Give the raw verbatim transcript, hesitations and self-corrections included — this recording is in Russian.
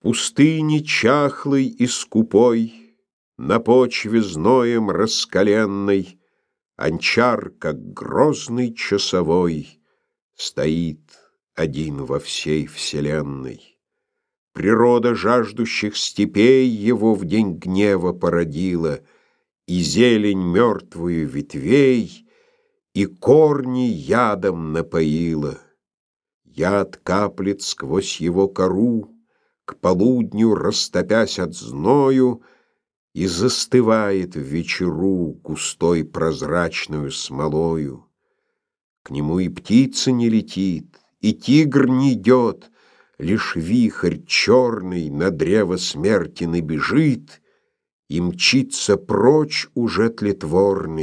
пустыне чахлой и скупой, на почве зноем раскаленной, Анчар, как грозный часовой, стоит один во всей вселенной. Природа жаждущих степей его в день гнева породила, и зелень мертвую ветвей, и корни ядом напоила. Яд каплет сквозь его кору, к полудню растопясь от зною, и застывает в вечеру густой прозрачную смолою. К нему и птица не летит, и тигр не идет, лишь вихрь черный на древо смерти набежит и мчится прочь уже тлетворный.